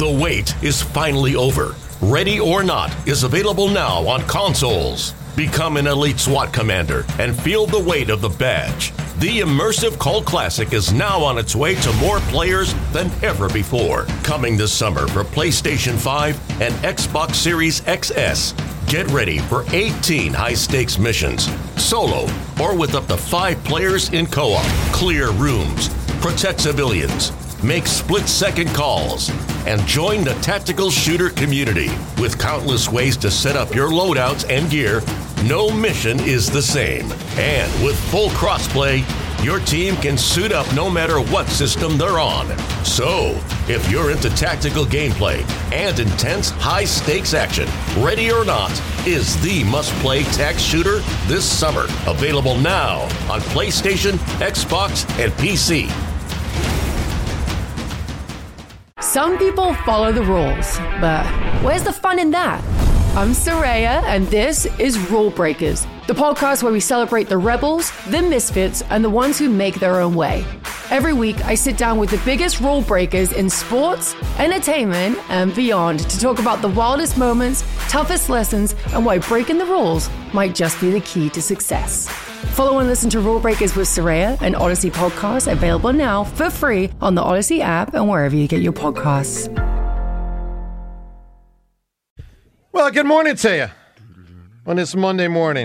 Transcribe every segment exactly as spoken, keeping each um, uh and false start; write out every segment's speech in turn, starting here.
The wait is finally over. Ready or Not is available now on consoles. Become an elite SWAT commander and feel the weight of the badge. The immersive cult classic is now on its way to more players than ever before. Coming this summer for PlayStation five and Xbox Series X S. Get ready for eighteen high-stakes missions, solo or with up to five players in co-op. Clear rooms, protect civilians, make split-second calls, and join the tactical shooter community. With countless ways to set up your loadouts and gear, no mission is the same. And with full crossplay, your team can suit up no matter what system they're on. So, if you're into tactical gameplay and intense high-stakes action, Ready or Not is the must-play tac shooter this summer. Available now on PlayStation, Xbox, and P C. Some people follow the rules, but where's the fun in that? I'm Soraya, and this is Rule Breakers, the podcast where we celebrate the rebels, the misfits, and the ones who make their own way. Every week, I sit down with the biggest rule breakers in sports, entertainment, and beyond to talk about the wildest moments, toughest lessons, and why breaking the rules might just be the key to success. Follow and listen to Rule Breakers with Soraya, an Odyssey podcast available now for free on the Odyssey app and wherever you get your podcasts. Well, good morning to you on this Monday morning.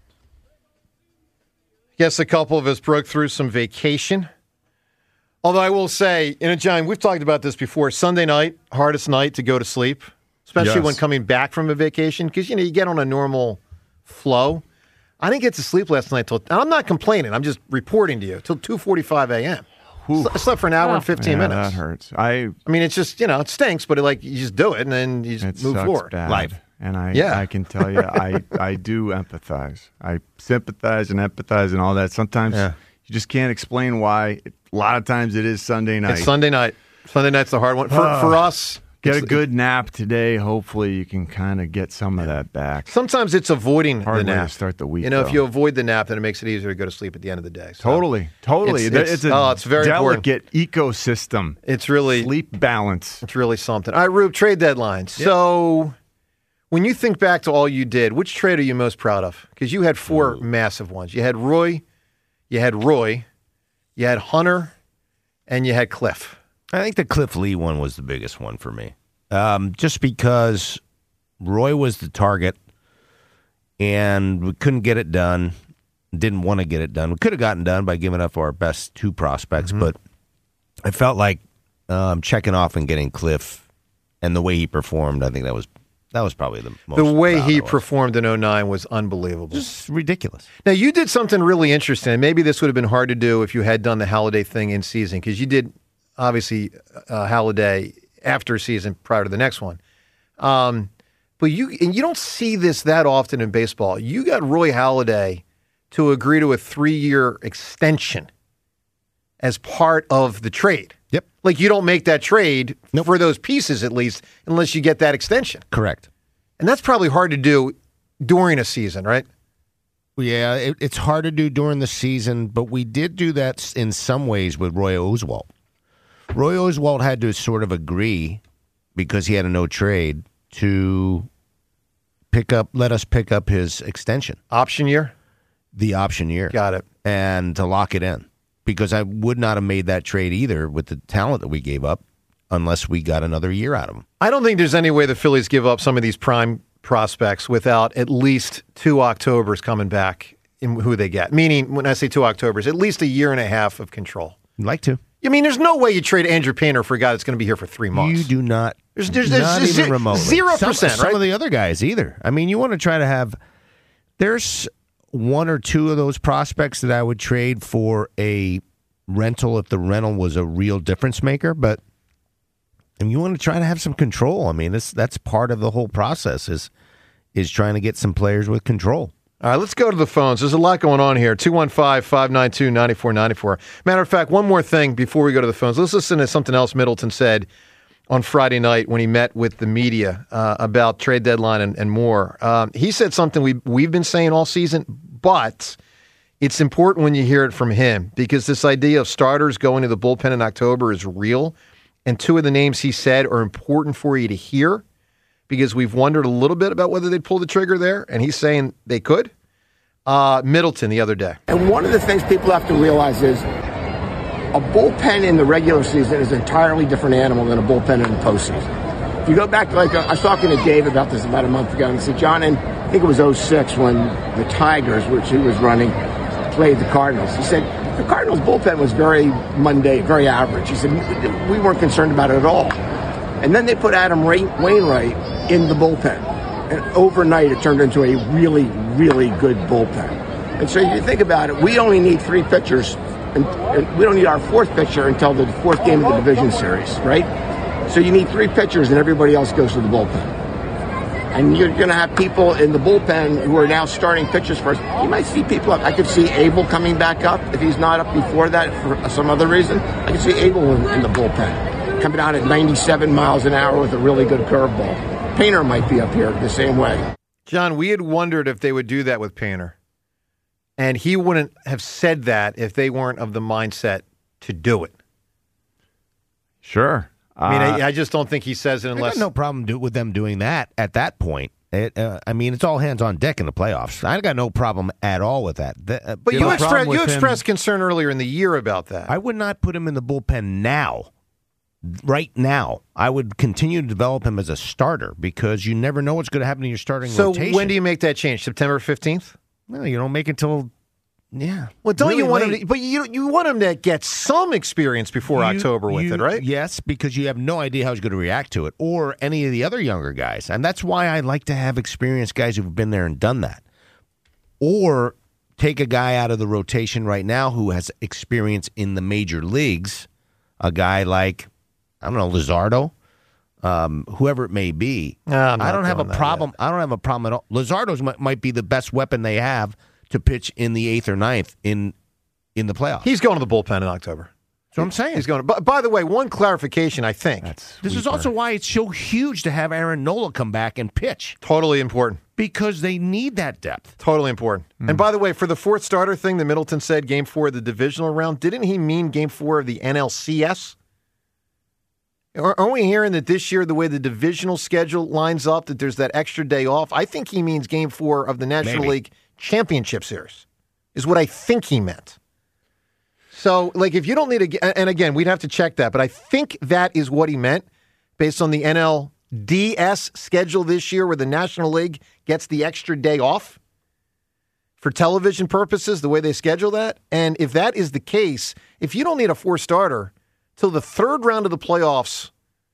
Guess a couple of us broke through some vacation. Although I will say, you know, John, we've talked about this before. Sunday night, hardest night to go to sleep, especially Yes. when coming back from a vacation, because, you know, you get on a normal flow. I didn't get to sleep last night till, and I'm not complaining, I'm just reporting to you, till two forty-five a.m. I slept for an hour Oh. and fifteen yeah, minutes. That hurts. I. I mean, it's just, you know, it stinks, but it, like, you just do it, and then you just It move sucks forward. bad. Life. And I, Yeah. I can tell you, I, I do empathize. I sympathize and empathize and all that. Sometimes Yeah. you just can't explain why. A lot of times it is Sunday night. It's Sunday night. Sunday night's the hard one. For, Ah. for us, Get a it's- good nap today. Hopefully you can kind of get some of that back. Sometimes it's avoiding Hard the way to nap. start the week, You know, if though. you avoid the nap, then it makes it easier to go to sleep at the end of the day. So Totally. Totally. It's- It's, it's- a oh, it's very important. delicate ecosystem. It's really Sleep balance. it's really something. All right, Rube, trade deadlines. So when you think back to all you did, which trade are you most proud of? Because you had four massive ones. You had Roy, you had Roy, you had Hunter, and you had Cliff. I think the Cliff Lee one was the biggest one for me. Um, just because Roy was the target and we couldn't get it done, didn't want to get it done. We could have gotten done by giving up our best two prospects, Mm-hmm. but I felt like um, checking off and getting Cliff and the way he performed, I think that was that was probably the most The way proud he I was. performed in oh nine was unbelievable. Just ridiculous. Now, you did something really interesting. Maybe this would have been hard to do if you had done the Halliday thing in season, because you did, obviously, uh, Halliday after season prior to the next one. Um, but you and you don't see this that often in baseball. You got Roy Halladay to agree to a three-year extension as part of the trade. Yep. Like, you don't make that trade Nope. for those pieces, at least, unless you get that extension. Correct. And that's probably hard to do during a season, right? Yeah, it, it's hard to do during the season, but we did do that s- in some ways with Roy Oswalt. Roy Oswalt had to sort of agree, because he had a no trade, to pick up, let us pick up his extension, Option year? the option year, Got it. and to lock it in. Because I would not have made that trade either with the talent that we gave up unless we got another year out of him. I don't think there's any way the Phillies give up some of these prime prospects without at least two Octobers coming back in who they get. Meaning, when I say two Octobers, at least a year and a half of control. I'd like to. I mean, there's no way you trade Andrew Painter for a guy that's going to be here for three months. You do not. There's- there's- there's not ze- even remotely. zero Some- percent, Some right? of the other guys either. I mean, you want to try to have. There's one or two of those prospects that I would trade for a rental if the rental was a real difference maker, but and you want to try to have some control. I mean, this that's part of the whole process is is trying to get some players with control. All right, let's go to the phones. There's a lot going on here. two one five, five nine two, nine four nine four. Matter of fact, one more thing before we go to the phones. Let's listen to something else Middleton said on Friday night when he met with the media uh, about trade deadline and, and more. Um, he said something we, we've been saying all season, but it's important when you hear it from him because this idea of starters going to the bullpen in October is real. and two of the names he said are important for you to hear because we've wondered a little bit about whether they'd pull the trigger there, and he's saying they could. Uh, Middleton the other day. And one of the things people have to realize is a bullpen in the regular season is an entirely different animal than a bullpen in the postseason. If you go back to, like, I was talking to Dave about this about a month ago, and he said, John, and I think it was oh six when the Tigers, which he was running, played the Cardinals. He said, the Cardinals bullpen was very mundane, very average. He said, we weren't concerned about it at all. And then they put Adam Wainwright in the bullpen. And overnight, it turned into a really, really good bullpen. And so you think about it, we only need three pitchers, and, and we don't need our fourth pitcher until the fourth game of the division series, right? So you need three pitchers, and everybody else goes to the bullpen. And you're going to have people in the bullpen who are now starting pitchers first. You might see people up. I could see Abel coming back up if he's not up before that for some other reason. I could see Abel in, in the bullpen, coming out at ninety-seven miles an hour with a really good curveball. Painter might be up here the same way. John, we had wondered if they would do that with Painter. And he wouldn't have said that if they weren't of the mindset to do it. Sure. I mean, Uh, I, I just don't think he says it I unless... got no problem do, with them doing that at that point. It, uh, I mean, it's all hands on deck in the playoffs. I got no problem at all with that. The, uh, But the you, only express, problem you with him- expressed concern earlier in the year about that. I would not put him in the bullpen now. Right now, I would continue to develop him as a starter because you never know what's going to happen in your starting so rotation. when do you make that change? September fifteenth? No, you don't make it till yeah. Well, don't really you want late. him to, but you you want him to get some experience before You- October with you- it, right? Yes, because you have no idea how he's going to react to it, or any of the other younger guys, and that's why I like to have experienced guys who've been there and done that, or take a guy out of the rotation right now who has experience in the major leagues, a guy like I don't know Luzardo, um, whoever it may be. No, I'm I not don't have a doing that problem. I don't have a problem at all. Luzardo's might, might be the best weapon they have to pitch in the eighth or ninth in in the playoffs. He's going to the bullpen in October. That's what I'm saying. He's going to. But by the way, one clarification, I think. That's This is sweeper. also why it's so huge to have Aaron Nola come back and pitch Totally important. because they need that depth. Totally important. And by the way, for the fourth starter thing that Middleton said, game four of the divisional round, didn't he mean game four of the N L C S? Ar- Aren't we hearing that this year, the way the divisional schedule lines up, that there's that extra day off? I think he means game four of the National Maybe. League Championship Series, is what I think he meant. So, like, if you don't need a, and again, we'd have to check that, but I think that is what he meant based on the N L D S schedule this year where the National League gets the extra day off for television purposes, the way they schedule that. And if that is the case, if you don't need a four starter till the third round of the playoffs,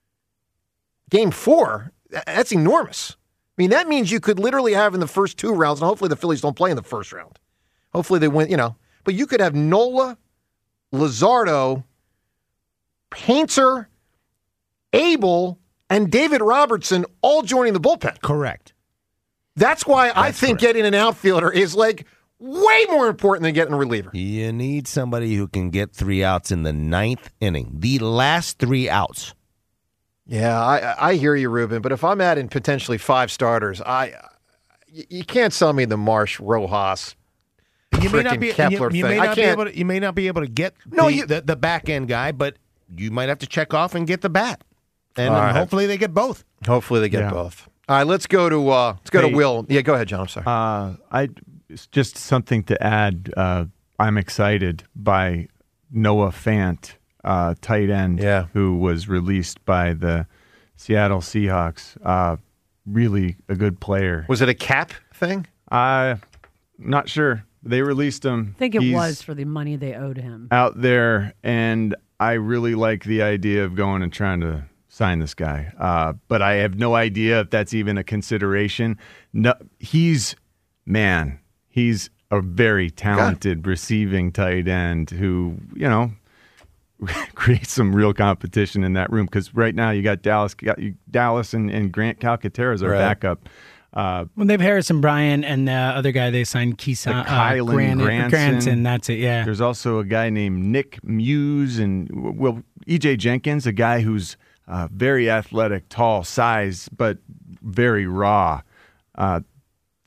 game four, tha- that's enormous. I mean, that means you could literally have in the first two rounds, and hopefully the Phillies don't play in the first round. Hopefully they win, you know. But you could have Nola, Luzardo, Painter, Abel, and David Robertson all joining the bullpen. Correct. That's why I That's think correct. getting an outfielder is like way more important than getting a reliever. You need somebody who can get three outs in the ninth inning, the last three outs. Yeah, I I hear you, Ruben. But if I'm adding potentially five starters, I you you can't sell me the Marsh Rojas. You may not frickin' be. You, Kepler you thing. may I not be can't- able to. You may not be able to get No, the, you- the the back end guy, but you might have to check off and get the bat, and All then right. hopefully they get both. Hopefully they get Yeah. both. All right, let's go to uh, let's go Hey. to Will. Yeah, go ahead, John. I'm sorry. Uh, I it's just something to add. Uh, I'm excited by Noah Fant, uh, tight end, Yeah. who was released by the Seattle Seahawks. Uh, really a good player. Was it a cap thing? Uh, not sure. They released him. I think it He's was for the money they owed him. out there, and I really like the idea of going and trying to sign this guy. Uh, but I have no idea if that's even a consideration. No, he's man, he's a very talented receiving tight end who, you know, creates some real competition in that room. Because right now you got Dallas, got you, Dallas, and, and Grant Calcaterra as our Right. backup. Uh, Well, they have Harrison Bryant and the other guy they signed, Keeson, The uh, Kylan Granite- Granson. Granson. That's it, yeah. There's also a guy named Nick Muse and well, E J Jenkins, a guy who's uh, very athletic, tall, size, but very raw. Uh,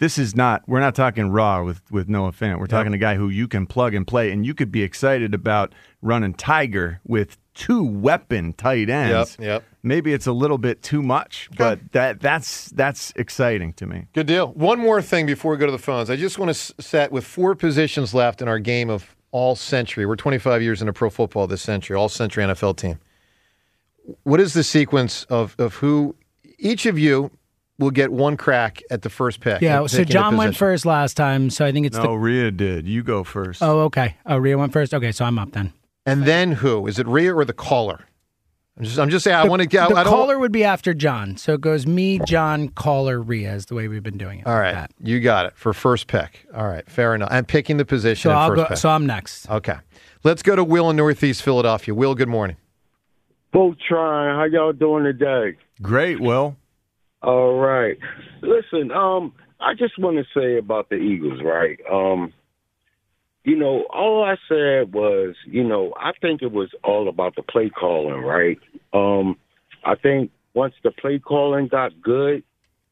this is not, we're not talking raw with, with Noah Fant. We're talking a guy who you can plug and play, and you could be excited about running Tiger with two weapon tight ends. Yep, yep. Maybe it's a little bit too much, but that that's that's exciting to me. Good deal. One more thing before we go to the phones. I just want to set with four positions left in our game of all century. We're twenty-five years into pro football this century, all century N F L team. What is the sequence of, of who each of you will get one crack at the first pick? Yeah, so John went first last time, so I think it's no, the... Rhea did. You go first. Oh, okay. Oh, Rhea went first? Okay, so I'm up then. And then who? Is it Rhea or the caller? I'm just, I'm just saying, I the, want to get... The I don't, caller would be after John, so it goes me, John, caller, Rhea is the way we've been doing it. All right, that. You got it for first pick. All right, fair enough. I'm picking the position so at I'll first go, pick. So I'm next. Okay. Let's go to Will in Northeast Philadelphia. Will, good morning. Both trying. How y'all doing today? Great, Will. All right. Listen, um, I just want to say about the Eagles, right? Um, you know, all I said was, you know, I think it was all about the play calling, right? Um, I think once the play calling got good,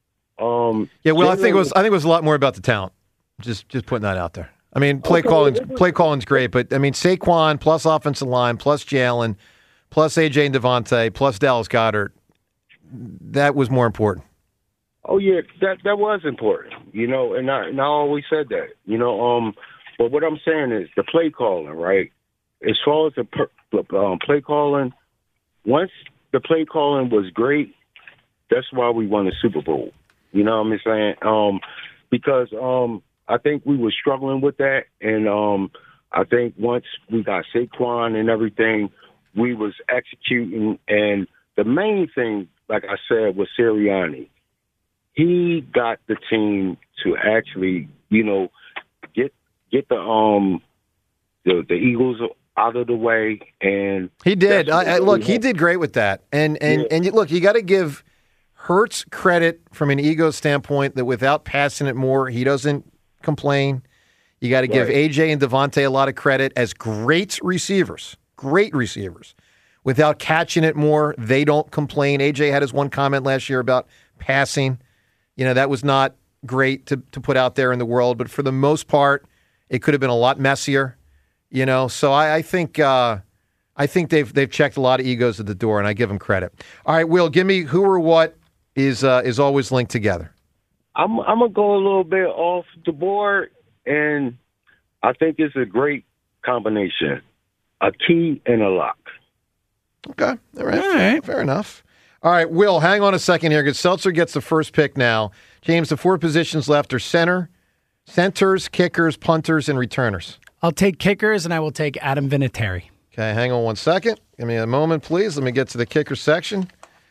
um, yeah. Well, I think it was. I think it was a lot more about the talent. Just, just putting that out there. I mean, play okay, calling, play calling's great, but I mean, Saquon plus offensive line plus Jalen plus A J and Devontae plus Dallas Goedert. That was more important. Oh yeah, that that was important, you know, and I and I always said that, you know. Um, but what I'm saying is the play calling, right? As far as the per, um, play calling, once the play calling was great, that's why we won the Super Bowl. You know what I'm saying? Um, because um, I think we were struggling with that, and um, I think once we got Saquon and everything, we was executing, and the main thing, like I said, was Sirianni. He got the team to actually, you know, get get the um the, the Eagles out of the way, and he did. I, I, look, he did great with that, and and yeah. and you, look, you got to give Hurts credit from an ego standpoint that without passing it more, he doesn't complain. You got to give right. A J and Devontae a lot of credit as great receivers, great receivers. Without catching it more, they don't complain. A J had his one comment last year about passing. You know, that was not great to, to put out there in the world, but for the most part, it could have been a lot messier. You know, so I, I think uh, I think they've they've checked a lot of egos at the door, and I give them credit. All right, Will, give me who or what is uh, is always linked together. I'm I'm gonna go a little bit off the board, and I think it's a great combination: a key and a lock. Okay, all right, all right. Fair enough. All right, Will, hang on a second here because Seltzer gets the first pick now. James, the four positions left are center, centers, kickers, punters, and returners. I'll take kickers, and I will take Adam Vinatieri. Okay, hang on one second. Give me a moment, please. Let me get to the kicker section.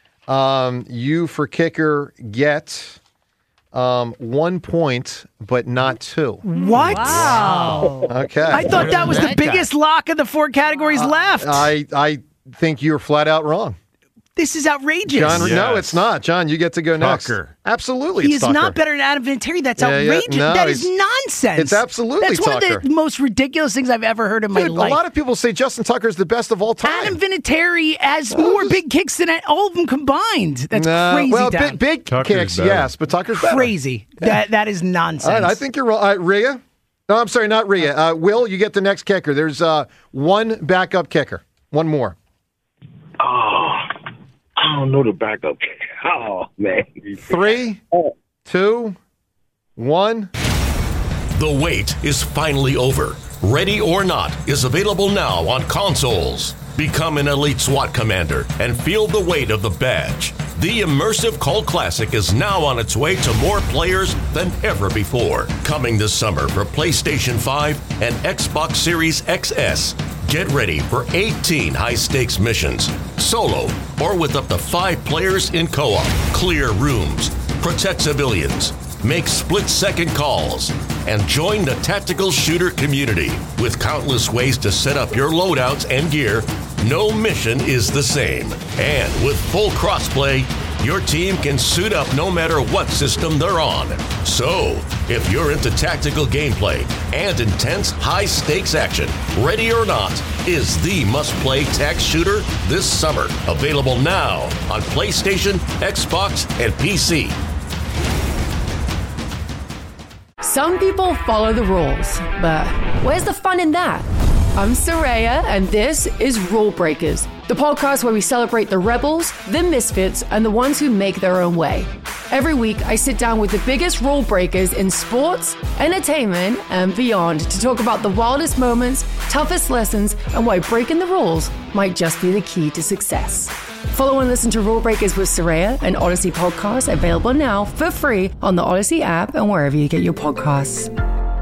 Um, you, for kicker, get um, one point, but not two. What? Wow. Okay. I thought that was the biggest lock of the four categories uh, left. I, I think you're flat out wrong. This is outrageous. John, yes. No, it's not. John, you get to go next. Tucker. Absolutely, He it's is Tucker. not better than Adam Vinatieri. That's Yeah, yeah. outrageous. No, that is he's- nonsense. it's absolutely That's one Tucker. of the most ridiculous things I've ever heard in my Dude, life. a lot of people say Justin Tucker is the best of all time. Adam Vinatieri has more big kicks than all of them combined. That's Nah, crazy. Well, Dan. big, big Tucker's kicks, better. yes, but Tucker's better. Crazy. That That is nonsense. All right, I think you're wrong. All right, Rhea? No, I'm sorry, not Rhea. Uh, Will, you get the next kicker. There's uh, one backup kicker. One more. Oh, I don't know the backup. Oh, man. Three, two, one. The wait is finally over. Ready or Not is available now on consoles. Become an elite SWAT commander and feel the weight of the badge. The immersive Cult Classic is now on its way to more players than ever before. Coming this summer for PlayStation five and Xbox Series X S. Get ready for eighteen high-stakes missions, solo or with up to five players in co-op. Clear rooms, protect civilians, make split-second calls, and join the tactical shooter community. With countless ways to set up your loadouts and gear, no mission is the same. And with full crossplay, your team can suit up no matter what system they're on. So, if you're into tactical gameplay and intense high-stakes action, Ready or Not is the must-play tac shooter this summer. Available now on PlayStation, Xbox, and P C. Some people follow the rules, but where's the fun in that? I'm Soraya, and this is Rule Breakers, the podcast where we celebrate the rebels, the misfits, and the ones who make their own way. Every week, I sit down with the biggest rule breakers in sports, entertainment, and beyond to talk about the wildest moments, toughest lessons, and why breaking the rules might just be the key to success. Follow and listen to Rule Breakers with Soraya, an Odyssey podcast available now for free on the Odyssey app and wherever you get your podcasts.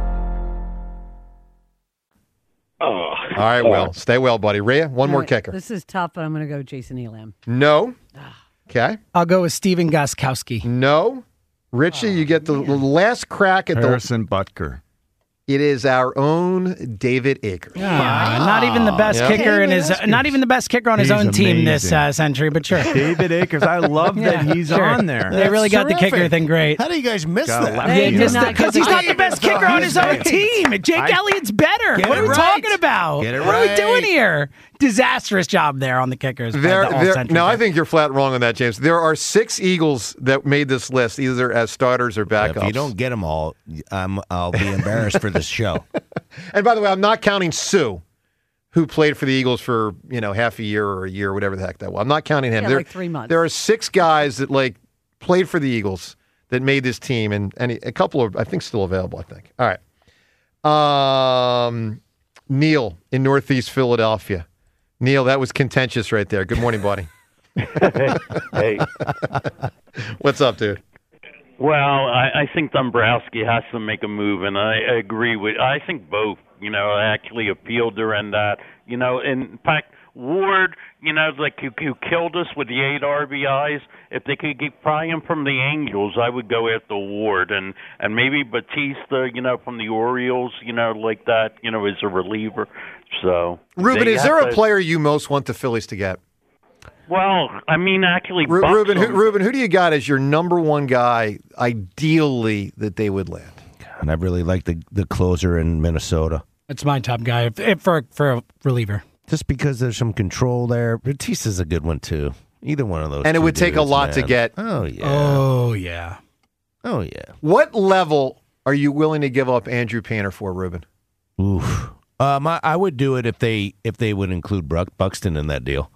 Oh. All right, well, stay well, buddy. Rhea, one All more right, kicker. This is tough, but I'm going to go Jason Elam. No. Okay. I'll go with Steven Gostkowski. No. Richie, you get the last crack at Harrison the... Butker. It is our own David Akers. Ah, not even the best Yeah. kicker in his, not even the best kicker on his He's own team this amazing. uh, century, but sure. David Akers. I love Yeah, that he's sure. on there. They really got the terrific. kicker thing great. How do you guys miss Got a that? lefty They on did there. not Because he's not the best kicker on his own team. Jake I- Elliott's better. Get What it are we right. talking about? Get it what are we right. doing here? Disastrous job there on the kickers. by There, the there, all-century no, I kicker. think you're flat wrong on that, James. There are six Eagles that made this list, either as starters or backups. If you don't get them all, I'm, I'll be embarrassed for this show. And by the way, I'm not counting Sue, who played for the Eagles for you know half a year or a year, whatever the heck that was. I'm not counting him. Yeah, there, like three months. There are six guys that like played for the Eagles that made this team, and, and a couple are I think still available. I think. All right. Um, Neil in Northeast Philadelphia. Neil, that was contentious right there. Good morning, buddy. Hey. What's up, dude? Well, I, I think Dombrowski has to make a move, and I, I agree with. I think both, you know, actually appealed during that. You know, in fact, Ward, you know, like who, who killed us with the eight R B Is. If they could get pry him from the Angels, I would go after Ward, and and maybe Batista, you know, from the Orioles, you know, like that, you know, as a reliever. So, Ruben, they is have there a to- player you most want the Phillies to get? Well, I mean, actually, Ru- Buxton- Ruben, who, Ruben, who do you got as your number one guy, ideally, that they would land? And I really like the, the closer in Minnesota. That's my top guy if, if for for a reliever. Just because there's some control there. Batista's a good one, too. Either one of those. And it two would take a dudes, lot to man. get. Oh, yeah. Oh yeah. Oh, yeah. What level are you willing to give up Andrew Painter for, Ruben? Oof. Um, I, I would do it if they if they would include Bruck, Buxton in that deal.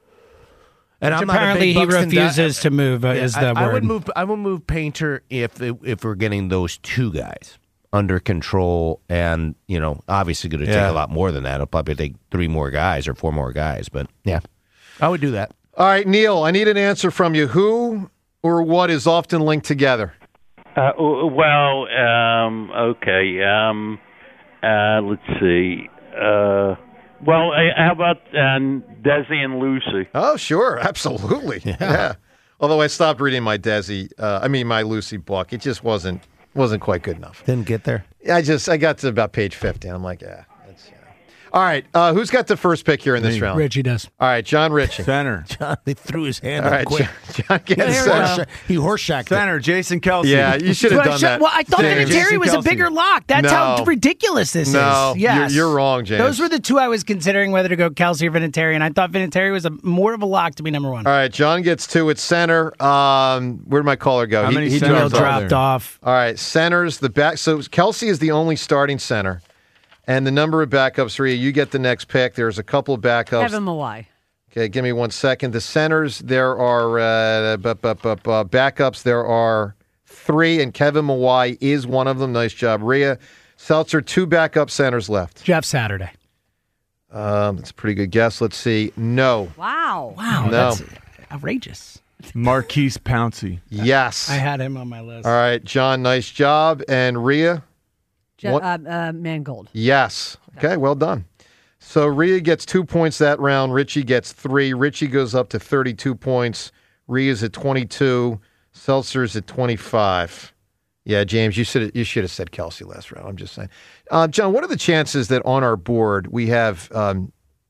And Which I'm not a apparently big he Buxton guy. refuses to move. Uh, Yeah, is the I, word? I would move. I would move Painter if it, if we're getting those two guys under control, and you know, obviously going to Yeah. take a lot more than that. It'll probably take three more guys or four more guys, but yeah, I would do that. All right, Neil, I need an answer from you. Who or what is often linked together? Uh, well, um, okay. Um, uh, let's see. Uh, well, uh, how about um, Desi and Lucy? Oh, sure, absolutely. Yeah. Although I stopped reading my Desi, uh, I mean my Lucy book. It just wasn't wasn't quite good enough. Didn't get there. I just I got to about page fifty, and I'm like, yeah. That's, yeah. All right, uh, who's got the first pick here in this Me. round? Richie does. All right, John Ritchie. Center. John, he threw his hand All up right, quick. John, John gets He uh, horse- He horseshacked it. Center. Jason Kelsey. Yeah, you should have Well, done shut- that. well, I thought James. Vinatieri was a Kelsey. bigger lock. That's how No. ridiculous this No, is. Yes. you're, you're wrong, James. Those were the two I was considering whether to go Kelsey or Vinatieri, and I thought Vinatieri was a more of a lock to be number one. All right, John gets two at center. Um, where'd my caller go? How he many he centers Neil dropped are off. dropped there? off. All right, centers, the back. So Kelsey is the only starting center. And the number of backups, Rhea, you get the next pick. There's a couple of backups. Kevin Mawai. Okay, give me one second. The centers, there are uh, bu- bu- bu- bu- backups. There are three, and Kevin Mawai is one of them. Nice job, Rhea. Seltzer, two backup centers left. Jeff Saturday. Um, that's a pretty good guess. Let's see. No. Wow. Wow, No. that's outrageous. Marquise Pouncey. Yes. I had him on my list. All right, John, nice job. And Rhea? Je- What- uh, uh, Mangold. Yes. Okay, well done. So Rhea gets two points that round. Richie gets three. Richie goes up to thirty-two points. Rhea's at twenty-two. Seltzer's at twenty-five. Yeah, James, you should you should have said Kelsey last round. I'm just saying. Uh, John, what are the chances that on our board we have um,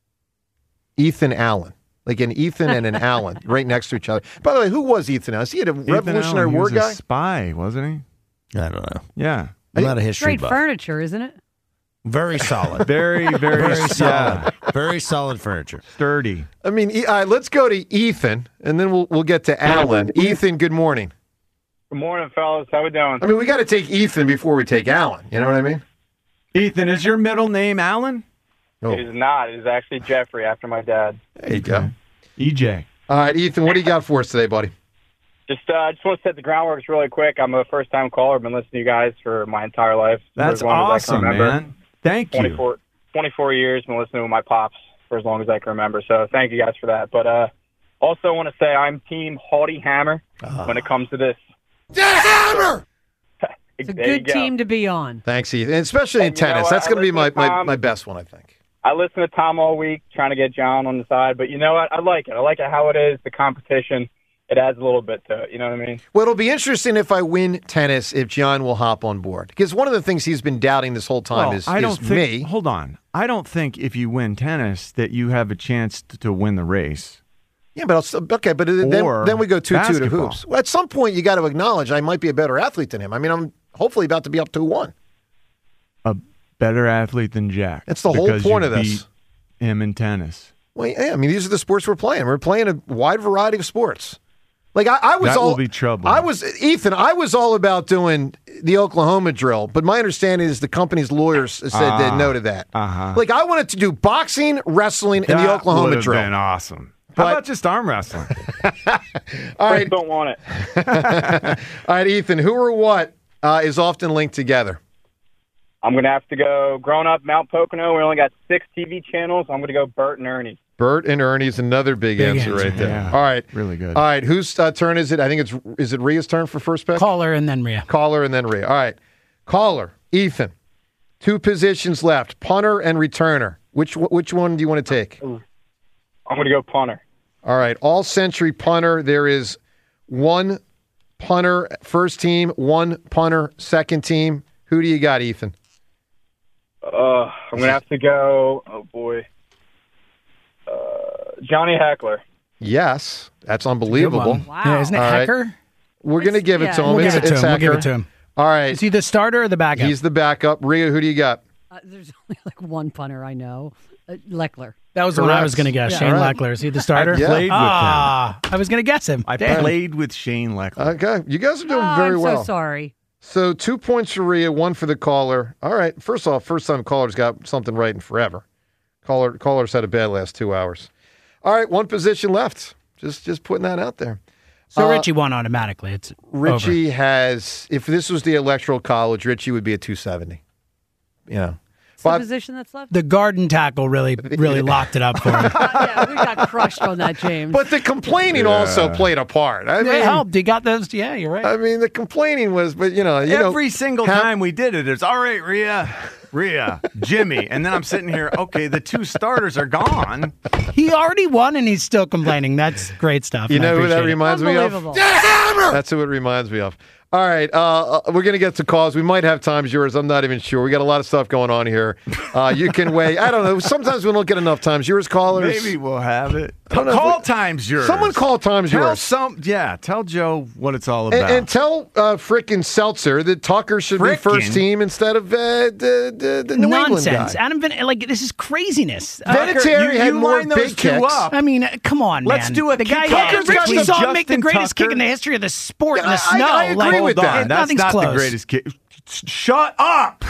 Ethan Allen, like an Ethan and an Allen, right next to each other? By the way, who was Ethan Allen? Is he a Ethan Revolutionary Allen, he War was guy? a spy, wasn't I don't know. he? Yeah. I'm not a history Great buff. furniture, isn't it? Very solid. Very, very, Very yeah, solid. Very solid furniture. sturdy. I mean, E- all right, let's go to Ethan, and then we'll we'll get to Alan. Ethan, good morning. Good morning, fellas. How we doing? I mean, we got to take Ethan before we take Alan. You know what I mean? Ethan, is your middle name Alan? Oh. It is not. It is actually Jeffrey after my dad. There you go. E J. All right, Ethan, what do you got for us today, buddy? Just, uh, I just want to set the groundwork really quick. I'm a first-time caller. I've been listening to you guys for my entire life. for That's as long as I can awesome, remember. man. Thank you. twenty-four, twenty-four years. Been listening with my pops for as long as I can remember. So thank you guys for that. But uh, also want to say I'm Team Haughty Hammer Uh. when it comes to this. Hammer! It's a There you good go. team to be on. Thanks, Ethan. And especially in And you know tennis. what? That's I going to be my, listen to my, Tom. my best one, I think. I listen to Tom all week, trying to get John on the side. But you know what? I like it. I like it how it is. The competition. It adds a little bit to it. You know what I mean? Well, it'll be interesting if I win tennis if John will hop on board. Because one of the things he's been doubting this whole time Well, is, I don't is think, me. Hold on. I don't think if you win tennis that you have a chance to, to win the race. Yeah, but I'll, still- okay, but then, Or then we go two two to basketball. hoops. Well, at some point, you got to acknowledge I might be a better athlete than him. I mean, I'm hopefully about to be up two one. A better athlete than Jack. That's the whole because point you of this. beat him in tennis. Well, yeah, I mean, these are the sports we're playing. We're playing a wide variety of sports. Like I, I was That all will be trouble. I was Ethan. I was all about doing the Oklahoma drill, but my understanding is the company's lawyers said Ah, they no to that. uh-huh. Like I wanted to do boxing, wrestling, and the That Oklahoma would have drill. been awesome. But- How about just arm wrestling? All I right, don't want it. all right, Ethan. Who or what uh, is often linked together? I'm going to have to go growing up Mount Pocono. We only got six T V channels. I'm going to go Bert and Ernie. Bert and Ernie's another big, Big answer, answer, right there. yeah. All right, Really good. all right. Whose uh, turn is it? I think it's is it Rhea's turn for first pick. Caller and then Rhea. Caller and then Rhea. All right, caller Ethan. Two positions left: punter and returner. Which which one do you want to take? I'm going to go punter. All right, all century punter. There is one punter first team, one punter second team. Who do you got, Ethan? Uh, I'm going to have to go, oh boy, uh, Johnny Heckler. Yes, that's unbelievable. Wow. Yeah, isn't it All right. Hecker? We're going to give it yeah. to him. We'll it's give it to it's him. We'll give Hecker. it to him. All right, Is he the starter or the backup? he's the backup. Rhea, who do you got? Uh, there's only like one punter I know. Uh, Leckler. that was the one I was Correct. going to guess. Yeah. Shane All right. Leckler. Is he the starter? I played with ah, I was going to guess him. I Damn. played with Shane Leckler. Okay, you guys are doing Oh, very I'm well. so sorry. So two points for Rhea, one for the caller. All right. First off, first time caller's got something right in forever. Caller caller's had a bad last two hours. All right, one position left. Just just putting that out there. So Uh, Richie won automatically. It's Richie over. has. If this was the electoral college, Richie would be a two seventy. You know, It's the But- position that's left. The garden tackle really, really locked it up for him. Uh, yeah, we got crushed on that, James. but the complaining also played a part. I mean, It helped. He got those. Yeah, you're right. I mean, the complaining was, but you know, you know, Every single ha- time we did it, it's all right, Rhea, Rhea, Jimmy. And then I'm sitting here, okay, the two starters are gone. He already won, and he's still complaining. That's great stuff. You and I know who that appreciate it. reminds me of? Unbelievable. That's who it reminds me of. All right, uh, uh, we're going to get to calls. We might have times yours. I'm not even sure. We got a lot of stuff going on here. Uh, you can weigh. I don't know. Sometimes we don't get enough times. Yours, callers. Maybe we'll have it. I don't know if Call we- times yours. Someone call times Tell yours. some, yeah, tell Joe what it's all And, about. and tell uh, frickin' Seltzer that Tucker should be Frickin'? first team instead of uh, the, the, the New Nonsense. England guy. Adam, Vin- like this is craziness. Uh, Vinatieri you- had you more line those big two kicks. up. I mean, uh, come on, Let's man. do a the guy. kickoff. Yeah, Tucker's got we some saw him make the Justin greatest Tucker. kick in the history of the sport in Yeah, the I- snow. I agree like, with that. Hold on, that's nothing's not close. the greatest kick. Shut up!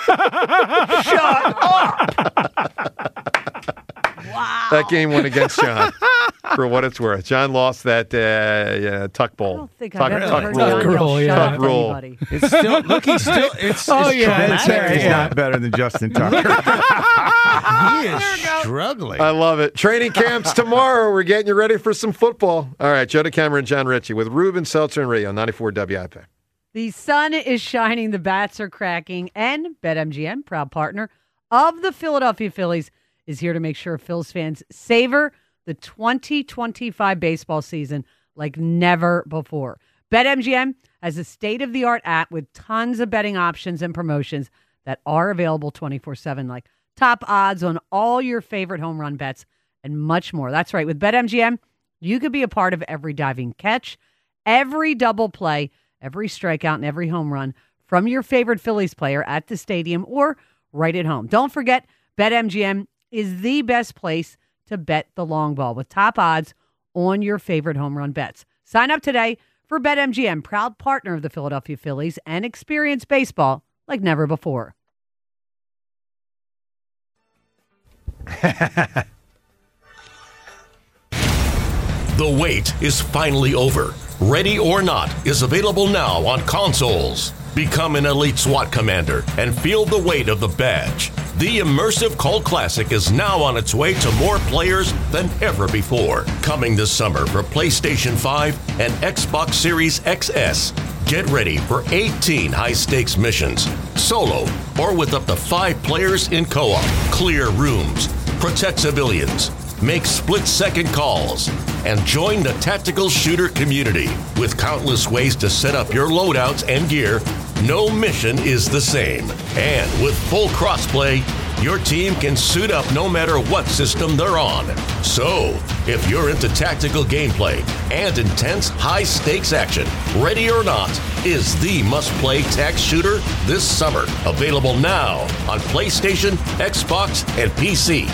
Shut up! That game went against John, for what it's worth. John lost that uh, yeah, Tuck Bowl. I don't think Tuck, I've ever tuck heard rule. John yell Rule, yeah. shut up Tuck to rule. anybody. It's still look. He's still. It's. Oh, it's yeah, Ben that's tremendous. Terry's yeah. not better than Justin Tucker. He is struggling. I love it. Training camps tomorrow. We're getting you ready for some football. All right, Joe DeCamera and John Ritchie with Ruben Seltzer and Ray on ninety-four W I P. The sun is shining, the bats are cracking, and BetMGM, proud partner of the Philadelphia Phillies, is here to make sure Phils fans savor the twenty twenty-five baseball season like never before. BetMGM has a state-of-the-art app with tons of betting options and promotions that are available twenty-four seven, like top odds on all your favorite home run bets and much more. That's right. With BetMGM, you could be a part of every diving catch, every double play, every strikeout, and every home run from your favorite Phillies player at the stadium or right at home. Don't forget, BetMGM is the best place to bet the long ball with top odds on your favorite home run bets. Sign up today For BetMGM, proud partner of the Philadelphia Phillies, and experience baseball like never before. The wait is finally over. Ready or Not is available now on consoles. Become an elite SWAT commander and feel the weight of the badge. The immersive cult classic is now on its way to more players than ever before. Coming this summer for PlayStation five and Xbox Series X S. Get ready for eighteen high-stakes missions, solo or with up to five players in co-op. Clear rooms, protect civilians, make split-second calls, and join the tactical shooter community. With countless ways to set up your loadouts and gear, no mission is the same. And with full crossplay, your team can suit up no matter what system they're on. So, if you're into tactical gameplay and intense high-stakes action, Ready or Not is the must-play tac shooter this summer. Available now on PlayStation, Xbox, and P C.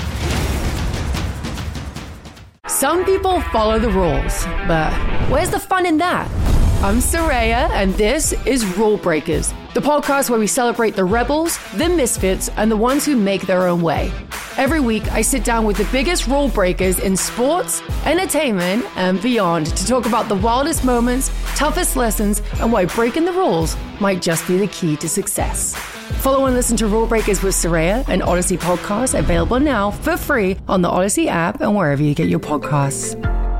Some people follow the rules, but where's the fun in that? I'm Saraya, and this is Rule Breakers, the podcast where we celebrate the rebels, the misfits, and the ones who make their own way. Every week, I sit down with the biggest rule breakers in sports, entertainment, and beyond to talk about the wildest moments, toughest lessons, and why breaking the rules might just be the key to success. Follow and listen to Rule Breakers with Saraya, an Odyssey podcast available now for free on the Odyssey app and wherever you get your podcasts.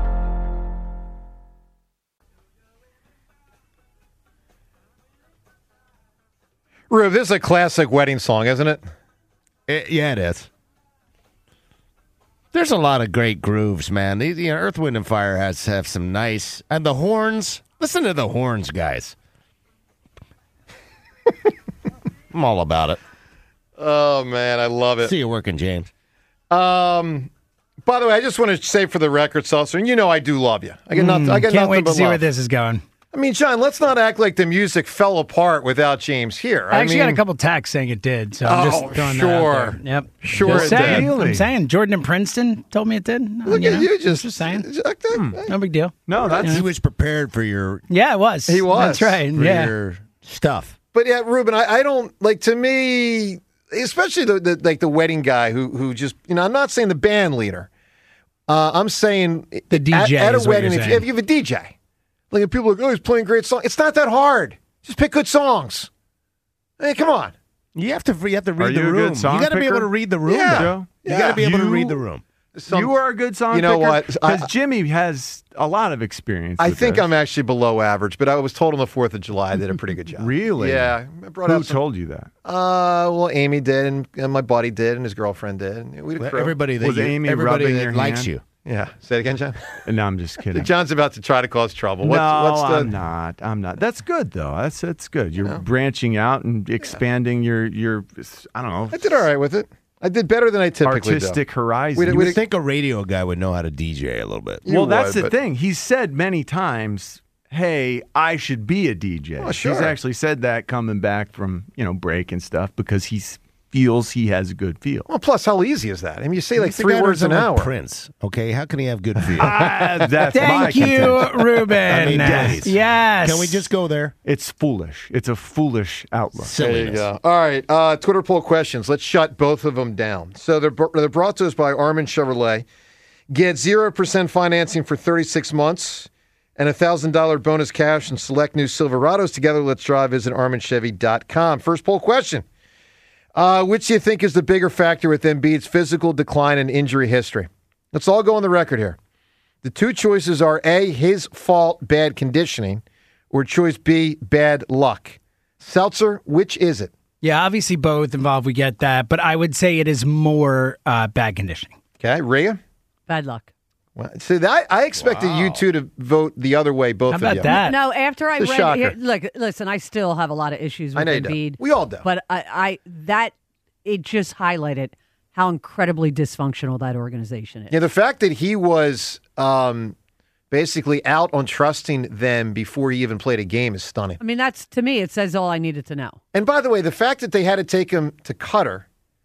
Rube, this is a classic wedding song, isn't it? It, yeah, it is. There's a lot of great grooves, man. The, the Earth, Wind, and Fire has have some nice, and the horns. Listen to the horns, guys. I'm all about it. Oh man, I love it. See you working, James. Um, by the way, I just want to say for the record, Seltzer, and you know I do love you. I got Mm, nothing. I got can't nothing wait but to see love. where this is going. I mean, John, let's not act like the music fell apart without James here. I, I actually mean, got a couple texts saying it did, so I'm Oh, just throwing sure. that out there. Yep. Sure Just it saying. did. I'm saying. Jordan and Princeton told me it did. No, Look you at know, you, just, just saying. Hmm. No big deal. No, that's He was prepared for your Yeah, it was. He was. That's right. for Yeah. your stuff. But yeah, Ruben, I, I don't like to me, especially the, the like the wedding guy who who just you know. I'm not saying the band leader. Uh, I'm saying The D J at, at a is what wedding. you're If you, saying. if you have a D J, like if people are like, oh, he's playing great songs. It's not that hard. Just pick good songs. Hey, come on. You have to. You have to read Are the you a good room. You song got to be able picker? to read the room. Yeah. though. Joe? You Yeah. got to be able to You- read the room. Some- you are a good song You know picker. what? I- Because Jimmy has a lot of experience. I with think this. I'm actually below average, but I was told on the fourth of July I did a pretty good job. Really? Yeah. I brought Who out some, told you that? Uh, well, Amy did, and, and my buddy did, and his girlfriend did. And we had a Well, crew. Everybody that Was you, Amy everybody rubbing that your likes hand? you. Yeah. Say it again, John. No, I'm just kidding. John's about to try to cause trouble. What's, no, what's the, I'm not. I'm not. That's good though. That's that's good. You're know? branching out and expanding your your I don't know I did all right with it. I did better than I typically artistic do. horizon. We- You we- would think a radio guy would know how to D J a little bit. You well, that's would, the but- thing. He's said many times, "Hey, I should be a D J." Oh, sure. He's actually said that coming back from you know break and stuff because he feels he has a good feel. Well, plus, how easy is that? I mean, you say like He's the three guy words who's an like hour. Prince. Okay, how can he have good feel? Ah, that's my Thank you, contention. Ruben. I mean, guys, yes. Can we just go there? It's foolish. It's a foolish outlook. There you Silliness. go. All right, uh, Twitter poll questions. Let's shut both of them down. So they're, br- they're brought to us by Armin Chevrolet. Get zero percent financing for thirty-six months and a one thousand dollars bonus cash and select new Silverados. Together, let's drive. Visit armin chevy dot com. First poll question. Uh, which do you think is the bigger factor with Embiid's physical decline and injury history? Let's all go on the record here. The two choices are A, his fault, bad conditioning, or choice B, bad luck. Seltzer, which is it? Yeah, obviously both involved. We get that, but I would say it is more uh, bad conditioning. Okay, Rhea? Bad luck. Well, see, that, I expected you two to vote the other way, both How of about you. that? No, after I It's a read shocker. here, look, listen, I still have a lot of issues with I know you do. Embiid. We all do. But I, I that it just highlighted how incredibly dysfunctional that organization is. Yeah, the fact that he was um, basically out on trusting them before he even played a game is stunning. I mean, that's to me, it says all I needed to know. And by the way, the fact that they had to take him to Qatar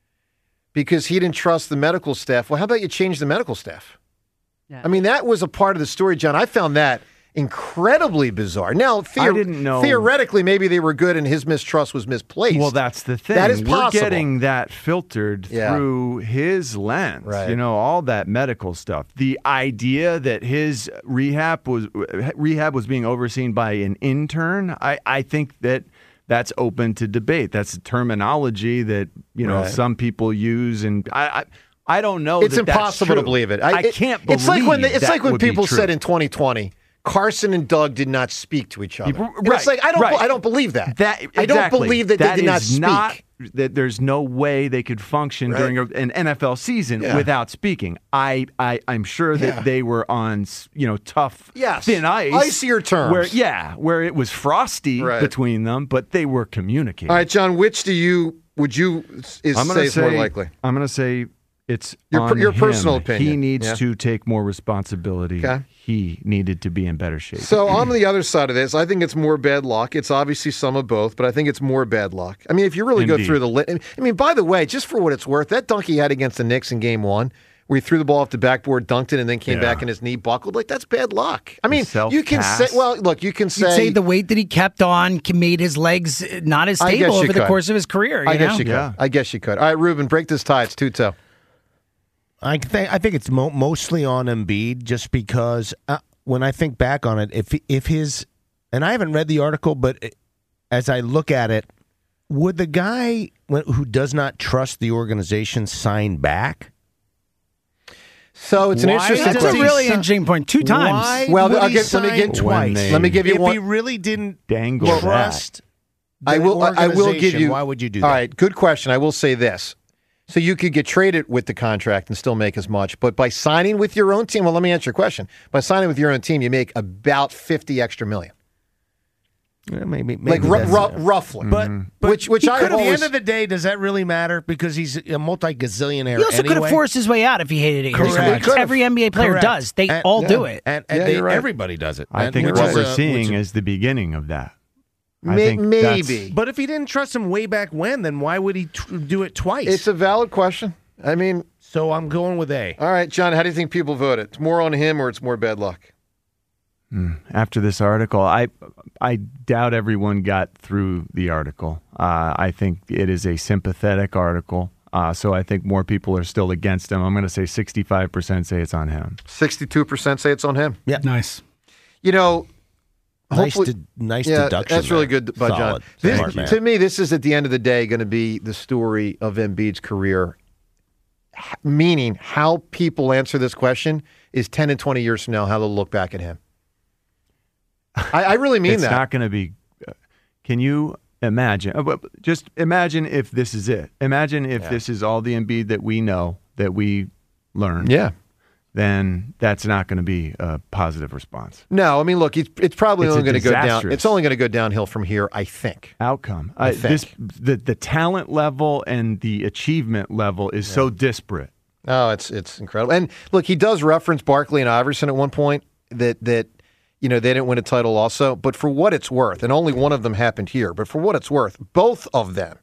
because he didn't trust the medical staff. Well, how about you change the medical staff? Yeah. I mean, that was a part of the story, John. I found that incredibly bizarre. Now, theor- I didn't know. theoretically, maybe they were good and his mistrust was misplaced. Well, that's the thing. That is We're possible. getting that filtered Yeah. through his lens. Right. You know, all that medical stuff. The idea that his rehab was rehab was being overseen by an intern, I, I think that that's open to debate. That's a terminology that, you know, Right. some people use, and I I, I don't know. It's that that's impossible to true. believe it. I, it- can't believe It's like when they, it's that like when would be people true. said in twenty twenty, Carson and Doug did not speak to each other. Right, And it's like I don't right. I don't believe that. That I don't exactly. believe that, That they did not is speak. not- that there's no way they could function Right. during a, an N F L season Yeah. without speaking. I, I I'm sure that Yeah. they were on s- you know tough Yes. thin ice, Icier terms. Where yeah, where it was frosty Right. between them, but they were communicating. All right, John, which do you would you is I'm say gonna is more say likely? I'm going to say it's Your per- on your him. personal opinion. He needs Yeah. to take more responsibility. Okay. He needed to be in better shape. So on the other side of this, I think it's more bad luck. It's obviously some of both, but I think it's more bad luck. I mean, if you really go Indeed. through the list, I mean, by the way, just for what it's worth, that dunk he had against the Knicks in Game One, where he threw the ball off the backboard, dunked it, and then came Yeah. back and his knee buckled, like that's bad luck. I mean, The you can say, self-pass. well, look, you can say, You'd say the weight that he kept on made his legs not as I guess stable you over the could. course of his career. You I guess know? you could. Yeah. I guess you could. All right, Ruben, break this tie. It's two two. I think I think it's mo- mostly on Embiid, just because uh, when I think back on it, if if his and I haven't read the article, but as I look at it, would the guy who does not trust the organization sign back? So it's an Why interesting does That's a question. he really si- interesting point. Two times. Why Well, would I'll he get- let me sign get- twice. When Let me give you if one. he really didn't Dangle that. trust I the will. I will give organization, you. Why would you do All that? right, good question. I will say this: so you could get traded with the contract and still make as much, but by signing with your own team, well, let me answer your question. By signing with your own team, you make about fifty extra million, Yeah, maybe, maybe like ru- that's ru- it. roughly. But, but which, which he I could, have at the always. end of the day, does that really matter? Because he's a multi-gazillionaire He also anyway. could have forced his way out if he hated it. Correct. Correct. He could've. Every N B A player Correct. does. They And- all yeah. do it. And, and Yeah, they, you're right. everybody does it. I And think which what is we're a- seeing which- is the beginning of that. I May- think that's- maybe. But if he didn't trust him way back when, then why would he tr- do it twice? It's a valid question. I mean, so I'm going with A. all right, John, how do you think people voted? It's more on him or it's more bad luck? After this article, I I doubt everyone got through the article. Uh, I think it is a sympathetic article, uh, so I think more people are still against him. I'm going to say sixty-five percent say it's on him. sixty-two percent say it's on him. Yeah. Nice. You know, Nice, hopefully- de- nice yeah, deduction. that's really there. good by John. Solid. This, Smart man. to me, this is at the end of the day going to be the story of Embiid's career. H- Meaning, how people answer this question is ten and twenty years from now, how they'll look back at him. I, I really mean it's that. not going to be. Uh, can you imagine? uh, but Just imagine if this is it. Imagine if Yeah. this is all the Embiid that we know, that we learned. Yeah. Then that's not going to be a positive response. No, I mean, look, it's, it's probably It's only a going to go down. disastrous It's only going to go downhill from here, I think. Outcome. I Uh, this think. the the talent level and the achievement level is so disparate. Oh, it's it's incredible. And look, he does reference Barkley and Iverson at one point that that you know they didn't win a title also, but for what it's worth, and only one of them happened here, but for what it's worth, both of them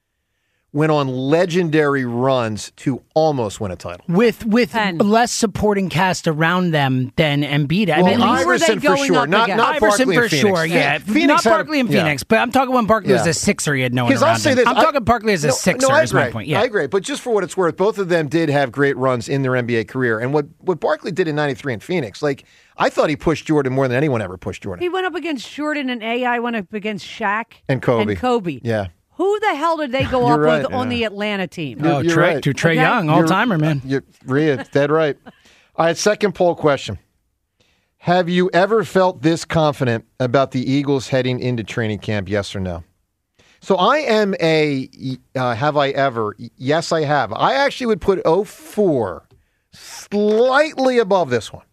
went on legendary runs to almost win a title. With with Ten. less supporting cast around them than Embiid. I Well, mean, who were they Iverson for going sure, up not against? not Iverson Barkley for and Phoenix. sure, yeah. Phoenix Not had a- Barkley and yeah. Phoenix, but I'm talking when Barkley was Yeah. a sixer, he had no one Because I'll around say him. this, I'm I- talking Barkley as a no, sixer. No, I is my agree. point. Yeah. I agree. But just for what it's worth, both of them did have great runs in their N B A career. And what, what Barkley did in ninety-three in Phoenix, like, I thought he pushed Jordan more than anyone ever pushed Jordan. He went up against Jordan and A I went up against Shaq And Kobe. And Kobe. Yeah. Who the hell did they go You're up right. with on Yeah. the Atlanta team? You're- Oh, you're Trey, right. to Trey Okay. Young, all timer, man. You're, Rhea, dead right. All right, second poll question. Have you ever felt this confident about the Eagles heading into training camp, yes or no? So I am a, uh, have I ever? Yes, I have. I actually would put oh four slightly above this one.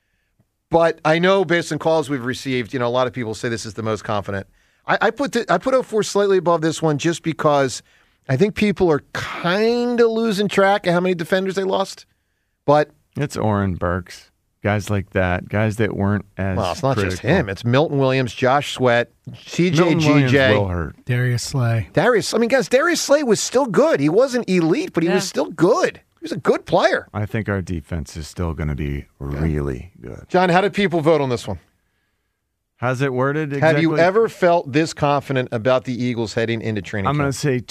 But I know based on calls we've received, you know, a lot of people say this is the most confident. I, I put the, I put oh four slightly above this one just because I think people are kind of losing track of how many defenders they lost. But It's Oren Burks, guys like that, guys that weren't as well, it's not just critical. him. It's Milton Williams, Josh Sweat, C J Milton G Williams J, will hurt. Darius Slay. Darius. I mean, guys, Darius Slay was still good. He wasn't elite, but he Yeah. was still good. He was a good player. I think our defense is still going to be really good. John, how did people vote on this one? How's it worded exactly? Have you ever felt this confident about the Eagles heading into training I'm camp? going to say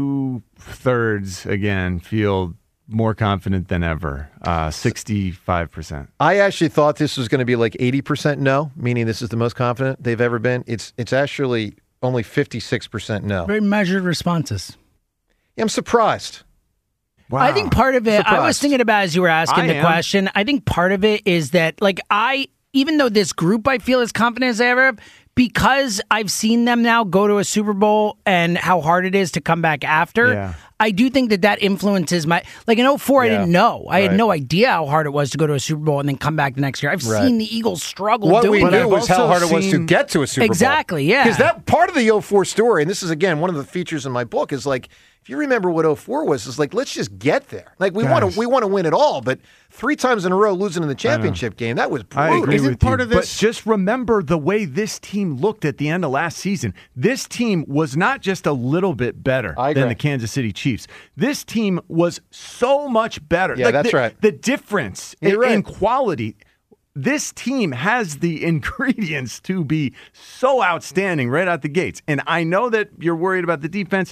two-thirds, again, feel more confident than ever, uh, sixty-five percent. I actually thought this was going to be like eighty percent no, meaning this is the most confident they've ever been. It's it's actually only fifty-six percent no. Very measured responses. I'm surprised. Wow. I think part of it, Surprised. I was thinking about as you were asking I the am. question, I think part of it is that, like, I, even though this group I feel as confident as they ever have, because I've seen them now go to a Super Bowl and how hard it is to come back after, Yeah. I do think that that influences my, like in oh four, Yeah. I didn't know. I Right. had no idea how hard it was to go to a Super Bowl and then come back the next year. I've Right. seen the Eagles struggle What doing we that. knew was how also hard it was to seen- get to a Super Bowl. Exactly, yeah. Because that part of the oh four story, and this is, again, one of the features in my book, is like, if you remember what oh four was, it's like, let's just get there. Like, we want Guys. to we want to win it all, but three times in a row losing in the championship game, that was I brutal. agree Isn't with part you. of this- But just remember the way this team looked at the end of last season. This team was not just a little bit better I than agree. the Kansas City Chiefs. This team was so much better. Yeah, that's the, right. The difference You're in, right. in quality. This team has the ingredients to be so outstanding right out the gates. And I know that you're worried about the defense.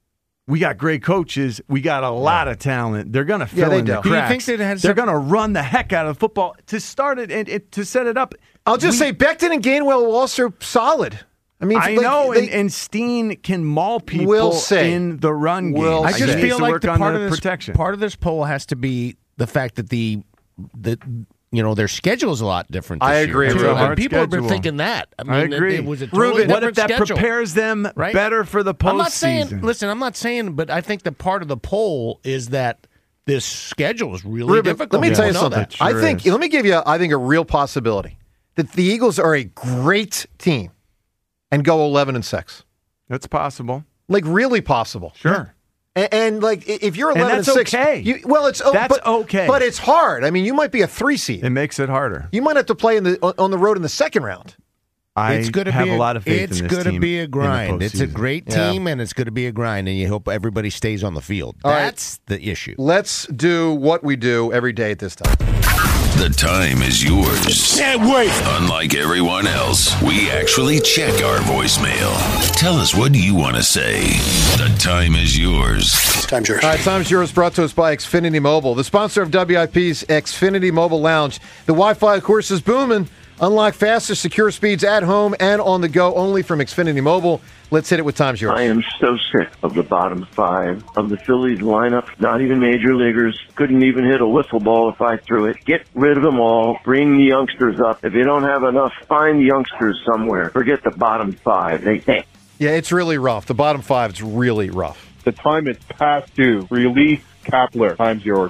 We got great coaches. We got a lot of talent. They're going to fill Yeah, they in do. the Do you cracks. think that it has They're some- going to run the heck out of the football to start it and, and to set it up. I'll just We- say Becton and Gainwell will also solid. I mean, I like, know, they- and, and Steen can maul people We'll see. in the run game. We'll I see. just He needs feel to like work the on part the of this protection. part of this poll has to be the fact that the the you know their schedule is a lot different. This I year, agree, too. Ruben. And Hard people have been schedule. thinking that. I mean, I it- agree. It, was a totally Ruben, what if different that schedule. prepares them Right? better for the postseason? I'm not saying. Listen, I'm not saying, but I think the part of the poll is that this schedule is really Ruben, difficult. let me tell you People know something. that. I Sure think. is. Let me give you. I think a real possibility that the Eagles are a great team and go eleven and six. That's possible. Like really possible. Sure. And, and like i- if you're And eleven and, that's six, okay. you, well, it's o- That's but, okay. but it's hard. I mean, you might be a three seed. It makes it harder. You might have to play in the on- on the road in the second round. I It's going to have be a lot of faith It's in this going to team be a in the grind. It's a postseason. great Yeah. team, and it's going to be a grind. And you hope everybody stays on the field. All right. That's the issue. Let's do what we do every day at this time. The time is yours. Can't wait. Unlike everyone else, we actually check our voicemail. Tell us, what do you want to say? The time is yours. Time's yours. All right, time's yours. Brought to us by Xfinity Mobile, the sponsor of W I P's Xfinity Mobile Lounge. The Wi-Fi, of course, is booming. Unlock faster, secure speeds at home and on the go, only from Xfinity Mobile. Let's hit it with time's yours. I am so sick of the bottom five of the Phillies lineup. Not even major leaguers. Couldn't even hit a wiffle ball if I threw it. Get rid of them all. Bring the youngsters up. If you don't have enough, find the youngsters somewhere. Forget the bottom five. They think. Yeah, it's really rough. The bottom five is really rough. The time is past due. Release Kapler. Time's yours.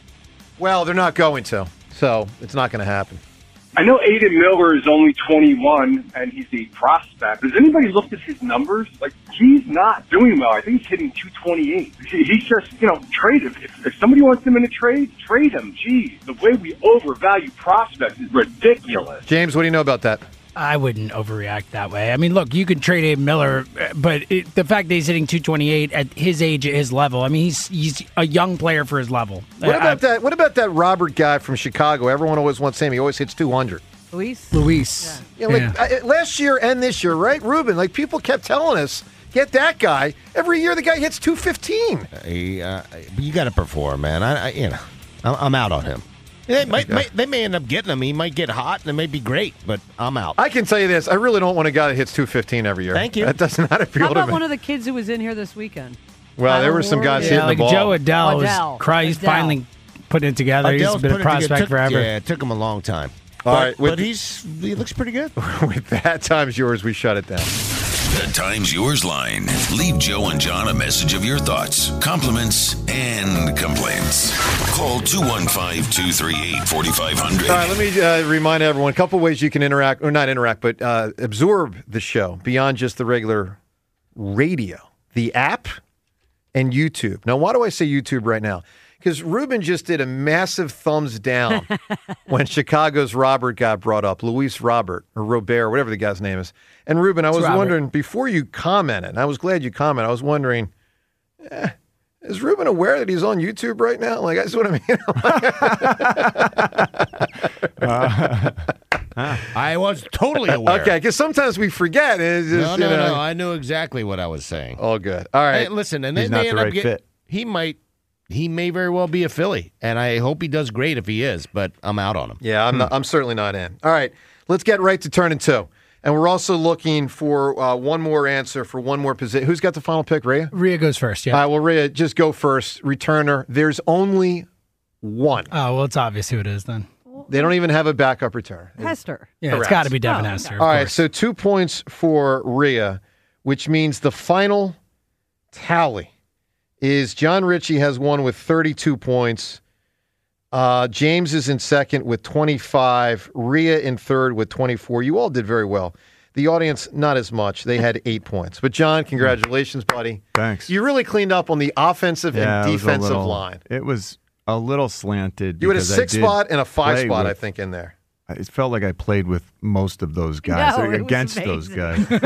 Well, they're not going to, so it's not going to happen. I know Aiden Miller is only twenty-one and he's a prospect. Has anybody looked at his numbers? Like, he's not doing well. I think he's hitting two twenty-eight. He- He's just, you know, trade him. If, if somebody wants him in a trade, trade him. Geez, the way we overvalue prospects is ridiculous. James, what do you know about that? I wouldn't overreact that way. I mean, look, you could trade Aiden Miller, but it, the fact that he's hitting two twenty-eight at his age, at his level, I mean, he's he's a young player for his level. What I- about that? What about that Robert guy from Chicago? Everyone always wants him. He always hits two hundred. Luis? Luis. Yeah, like uh, last year and this year, right, Ruben? Like people kept telling us, get that guy. Every year the guy hits two fifteen. He, uh, you got to perform, man. I, I you know, I'm, I'm out on him. They might, may, they may end up getting him. He might get hot, and it may be great, but I'm out. I can tell you this: I really don't want a guy that hits two fifteen every year. Thank you. That does not appeal How to about me. one of the kids who was in here this weekend? Well, there were some guys yeah, hitting like the ball. Joe Adele, Adele. was cry, he's Adele. finally putting it together. Adele's he's been put a it together. prospect Took- forever. Yeah, it took him a long time. All but, right, with but the- he's he looks pretty good. With that, time's yours. We shut it down. The time's yours line. Leave Joe and John a message of your thoughts, compliments, and complaints. Call two one five, two three eight, four five zero zero. All right, let me uh, remind everyone a couple ways you can interact, or not interact, but uh, absorb the show beyond just the regular radio, the app, and YouTube. Now, why do I say YouTube right now? Because Ruben just did a massive thumbs down when Chicago's Robert got brought up, Luis Robert, or Robert, whatever the guy's name is. And Ruben, I It's was Robert. wondering, before you commented, and I was glad you commented, I was wondering, eh, is Ruben aware that he's on YouTube right now? Like, I just want to mean. Uh, I was totally aware. Okay, because sometimes we forget. It's just, no, no, you know, no. I knew exactly what I was saying. All good. All right. Hey, listen, and they He's may not end the up right get- fit. He might. He may very well be a Philly, and I hope he does great if he is. But I'm out on him. Yeah, I'm, not, I'm certainly not in. All right, let's get right to turning two. And we're also looking for uh, one more answer for one more position. Who's got the final pick, Rhea? Rhea goes first, yeah. All right, well, Rhea, just go first. Returner. There's only one. Oh, well, it's obvious who it is then. They don't even have a backup returner. Hester. Yeah, Correct. it's got to be Devin Oh, Hester. okay. of All right, course. so two points for Rhea, which means the final tally is John Ritchie has won with thirty-two points. Uh, James is in second with twenty-five. Rhea in third with twenty-four. You all did very well. The audience, not as much. They had eight points. But, John, congratulations, buddy. Thanks. You really cleaned up on the offensive Yeah, and it was a defensive little- line. It was a little slanted. You had a because I six did spot and a five play spot, with- I think, in there. It felt like I played with most of those guys, No, like, it was against those amazing. guys.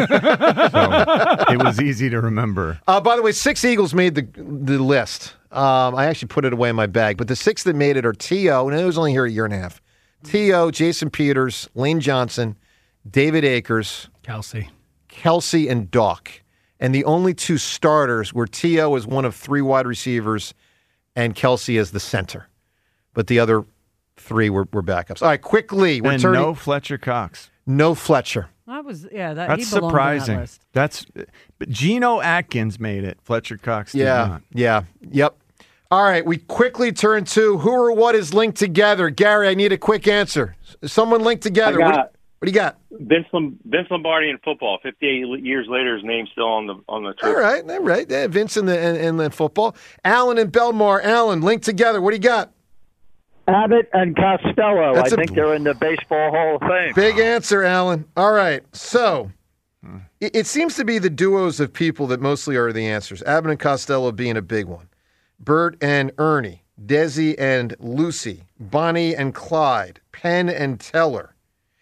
So it was easy to remember. Uh, by the way, six Eagles made the the list. Um, I actually put it away in my bag, but the six that made it are T O, and it was only here a year and a half. T O, Jason Peters, Lane Johnson, David Akers, Kelsey. Kelsey, and Doc. And the only two starters were T O as one of three wide receivers and Kelsey as the center. But the other three were, were backups. All right, quickly. We're And turning, no Fletcher Cox. no Fletcher. That was yeah. That, That's he belonged surprising. On that list. That's but Geno Atkins made it. Fletcher Cox did Yeah, not. yeah, yep. All right, we quickly turn to who or what is linked together. Gary, I need a quick answer. Someone linked together. I What, do, got- what do you got? Vince, Lom- Vince Lombardi in football. fifty-eight years later, his name's still on the on the. All Twitter. right, all right. Yeah, Vince in the in, in the football. Alan and Belmar. Alan, linked together. What do you got? Abbott and Costello. That's I a- think they're in the Baseball Hall of Fame. Big answer, Alan. All right. So it, it seems to be the duos of people that mostly are the answers. Abbott and Costello being a big one. Bert and Ernie. Desi and Lucy. Bonnie and Clyde. Penn and Teller.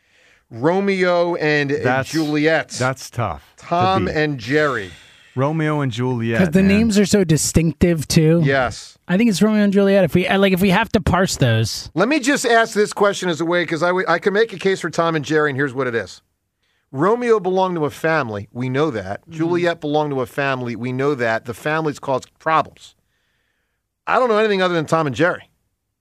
Romeo and That's Juliet. That's tough. to Tom beat. and Jerry. Romeo and Juliet. Because the man. names are so distinctive too. Yes. I think it's Romeo and Juliet. If we uh, like, if we have to parse those, Let me just ask this question as a way, because I, w- I can make a case for Tom and Jerry, and here's what it is. Romeo belonged to a family. We know that. Mm-hmm. Juliet belonged to a family. We know that. The families caused problems. I don't know anything other than Tom and Jerry.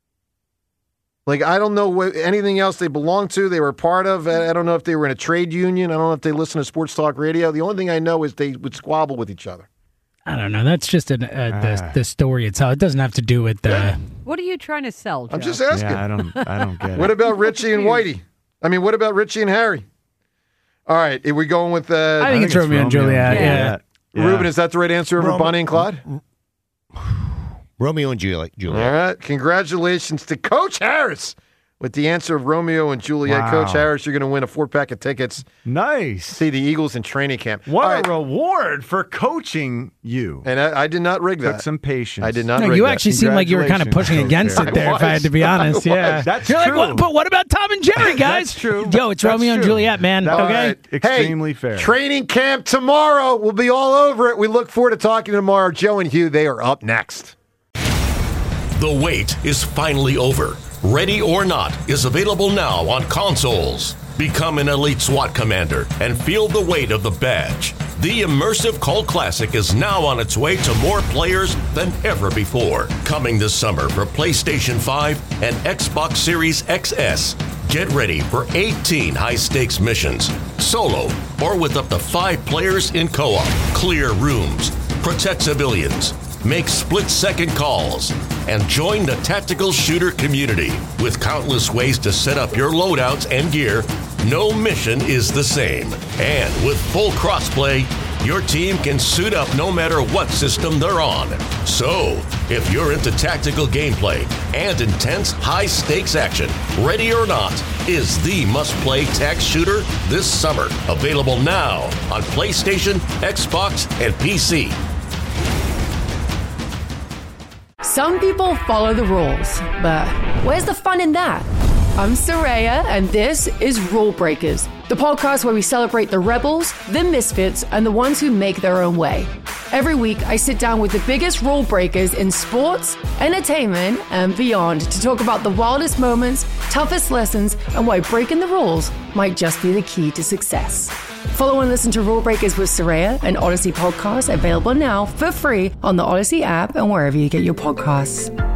Like, I don't know what, anything else they belonged to, they were part of. I I don't know if they were in a trade union. I don't know if they listened to sports talk radio. The only thing I know is they would squabble with each other. I don't know. That's just an, uh, the the story itself. It doesn't have to do with the. What are you trying to sell, Joe? I'm just asking. Yeah, I don't. I don't get it. What about Richie and Whitey? I mean, what about Richie and Harry? All right, are we going with uh, I think it's Romeo and Juliet. Yeah. Yeah. Ruben, is that the right answer over Rome- Bonnie and Clyde? Romeo and Juliet. Juliet. All right. Congratulations to Coach Harris with the answer of Romeo and Juliet. Wow. Coach Harris, you're going to win a four-pack of tickets. Nice. See the Eagles in training camp. What All a right, reward for coaching you. And I, I did not rig Took that. some patience. I did not No, rig you that. actually seemed like you were kind of pushing against it there. If I had to be honest, yeah. That's You're true. like, what, but what about Tom and Jerry, guys? That's true. Yo, it's That's Romeo and true. Juliet, man. That was okay. extremely hey, fair. Training camp tomorrow. We'll be all over it. We look forward to talking tomorrow. Joe and Hugh, they are up next. The wait is finally over. Ready or Not is available now on consoles. Become an elite SWAT commander and feel the weight of the badge. The immersive Cult Classic is now on its way to more players than ever before. Coming this summer for PlayStation five and Xbox Series X S. Get ready for eighteen high-stakes missions, solo or with up to five players in co-op. Clear rooms, protect civilians, make split-second calls, and join the tactical shooter community. With countless ways to set up your loadouts and gear, no mission is the same. And with full crossplay, your team can suit up no matter what system they're on. So, if you're into tactical gameplay and intense high-stakes action, Ready or Not is the must-play tac shooter this summer. Available now on PlayStation, Xbox, and P C. Some people follow the rules, but where's the fun in that? I'm Saraya, and this is Rule Breakers, the podcast where we celebrate the rebels, the misfits, and the ones who make their own way. Every week, I sit down with the biggest rule breakers in sports, entertainment, and beyond to talk about the wildest moments, toughest lessons, and why breaking the rules might just be the key to success. Follow and listen to Rule Breakers with Soraya, an Odyssey podcast available now for free on the Odyssey app and wherever you get your podcasts.